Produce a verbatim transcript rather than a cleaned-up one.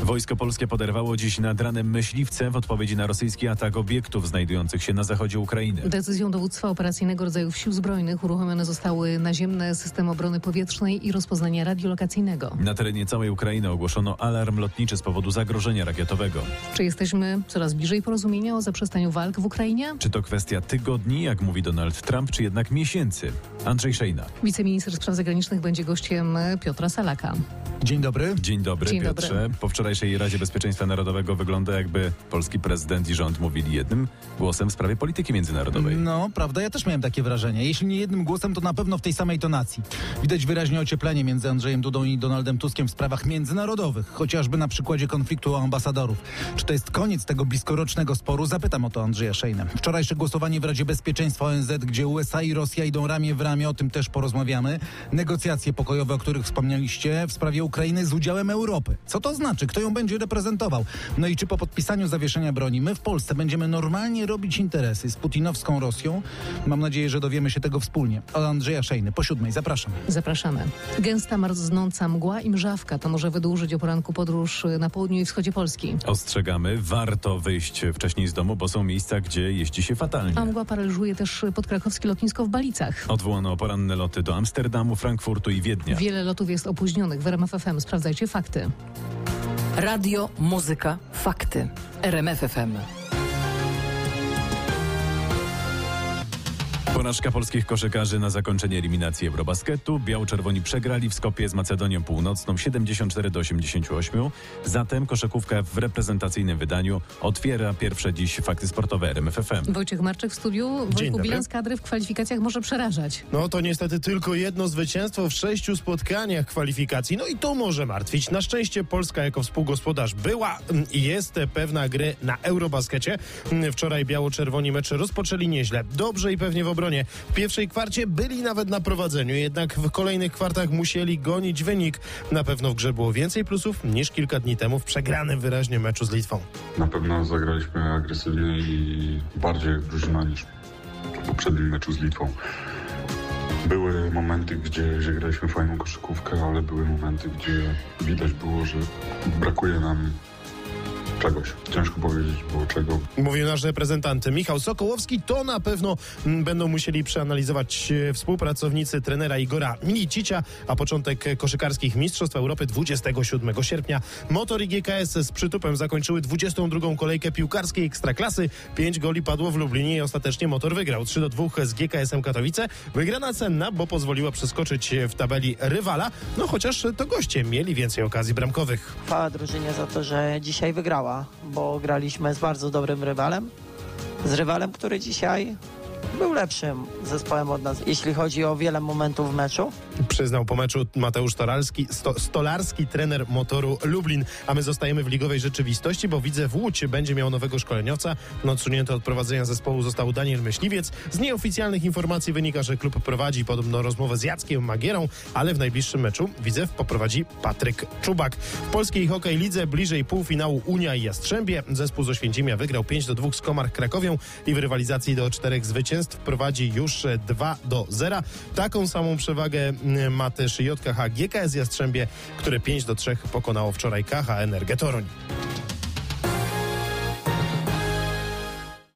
Wojsko polskie poderwało dziś nad ranem myśliwce w odpowiedzi na rosyjski atak obiektów znajdujących się na zachodzie Ukrainy. Decyzją dowództwa operacyjnego rodzajów sił zbrojnych uruchomione zostały naziemne systemy obrony powietrznej i rozpoznania radiolokacyjnego. Na terenie całej Ukrainy ogłoszono alarm lotniczy z powodu zagrożenia rakietowego. Czy jesteśmy coraz bliżej porozumienia o zaprzestaniu walk w Ukrainie? Czy to kwestia tygodni, jak mówi Donald Trump, czy jednak miesięcy? Andrzej Szejna. Wiceminister spraw zagranicznych będzie gościem Piotra Salaka. Dzień dobry. Dzień dobry, Dzień Piotrze. dobry. Po wczorajszej Radzie Bezpieczeństwa Narodowego wygląda, jakby polski prezydent i rząd mówili jednym głosem w sprawie polityki międzynarodowej. No, prawda, ja też miałem takie wrażenie. Jeśli nie jednym głosem, to na pewno w tej samej tonacji. Widać wyraźnie ocieplenie między Andrzejem Dudą i Donaldem Tuskiem w sprawach międzynarodowych, chociażby na przykładzie konfliktu o ambasadorów. Czy to jest koniec tego bliskorocznego sporu? Zapytam o to Andrzeja Szejnę. Wczorajsze głosowanie w Radzie Bezpieczeństwa O N Z, gdzie U S A i Rosja idą ramię w ramię, o tym też porozmawiamy. Negocjacje pokojowe, o których wspomnieliście, w sprawie Ukrainy z udziałem Europy. Co to znaczy? Kto ją będzie reprezentował? No i czy po podpisaniu zawieszenia broni my w Polsce będziemy normalnie robić interesy z putinowską Rosją? Mam nadzieję, że dowiemy się tego wspólnie. Od Andrzeja Szejny. Po siódmej. Zapraszam. Zapraszamy. Gęsta, marznąca mgła i mrzawka to może wydłużyć o poranku podróż na południu i wschodzie Polski. Ostrzegamy, warto wyjść wcześniej z domu, bo są miejsca, gdzie jeździ się fatalnie. A mgła paraliżuje też podkrakowskie lotnisko w Balicach. Odwołano poranne loty do Amsterdamu, Frankfurtu i Wiednia. Wiele lotów jest opóźnionych. W R M F F M sprawdzajcie fakty. Radio, muzyka, fakty. R M F F M. Porażka polskich koszykarzy na zakończenie eliminacji Eurobasketu. Biało-czerwoni przegrali w Skopie z Macedonią Północną siedemdziesiąt cztery do osiemdziesięciu ośmiu. Zatem koszykówka w reprezentacyjnym wydaniu otwiera pierwsze dziś fakty sportowe R M F F M. Wojciech Marczyk w studiu. Wojtku, dobry. bilans kadry w kwalifikacjach może przerażać. No to niestety tylko jedno zwycięstwo w sześciu spotkaniach kwalifikacji. No i to może martwić. Na szczęście Polska jako współgospodarz była i jest pewna gry na Eurobaskecie. Wczoraj biało-czerwoni mecze rozpoczęli nieźle. Dobrze i pewnie w obronie. W pierwszej kwarcie byli nawet na prowadzeniu, jednak w kolejnych kwartach musieli gonić wynik. Na pewno w grze było więcej plusów niż kilka dni temu w przegranym wyraźnie meczu z Litwą. Na pewno zagraliśmy agresywniej i bardziej jak drużyna niż w poprzednim meczu z Litwą. Były momenty, gdzie, gdzie graliśmy fajną koszykówkę, ale były momenty, gdzie widać było, że brakuje nam czegoś. Ciężko powiedzieć było czego. Mówił nasz reprezentant Michał Sokołowski. To na pewno m, będą musieli przeanalizować e, współpracownicy trenera Igora Milicicia, a początek koszykarskich Mistrzostw Europy dwudziestego siódmego sierpnia. Motor i G K S z przytupem zakończyły dwudziestą drugą kolejkę piłkarskiej Ekstraklasy. Pięć goli padło w Lublinie i ostatecznie Motor wygrał trzy do dwóch z G K S-em Katowice. Wygrana cenna, bo pozwoliła przeskoczyć w tabeli rywala, no chociaż to goście mieli więcej okazji bramkowych. Chwała drużynie za to, że dzisiaj wygrała, bo graliśmy z bardzo dobrym rywalem, z rywalem, który dzisiaj był lepszym zespołem od nas, jeśli chodzi o wiele momentów w meczu. Przyznał po meczu Mateusz Stolarski, sto, Stolarski, trener Motoru Lublin. A my zostajemy w ligowej rzeczywistości, bo widzę w Łódź będzie miał nowego szkoleniowca. No, odsunięty od prowadzenia zespołu został Daniel Myśliwiec. Z nieoficjalnych informacji wynika, że klub prowadzi podobno rozmowę z Jackiem Magierą, ale w najbliższym meczu Widzew poprowadzi Patryk Czubak. W polskiej hokej lidze bliżej półfinału Unia i Jastrzębie. Zespół z Oświęcimia wygrał pięć do dwóch z Komar Krakowią i w rywalizacji do czterech zwycięstw prowadzi już dwa do zera. Taką samą przewagę ma też J K H G K S Jastrzębie, które pięć do trzech pokonało wczoraj K H Energę Toruń.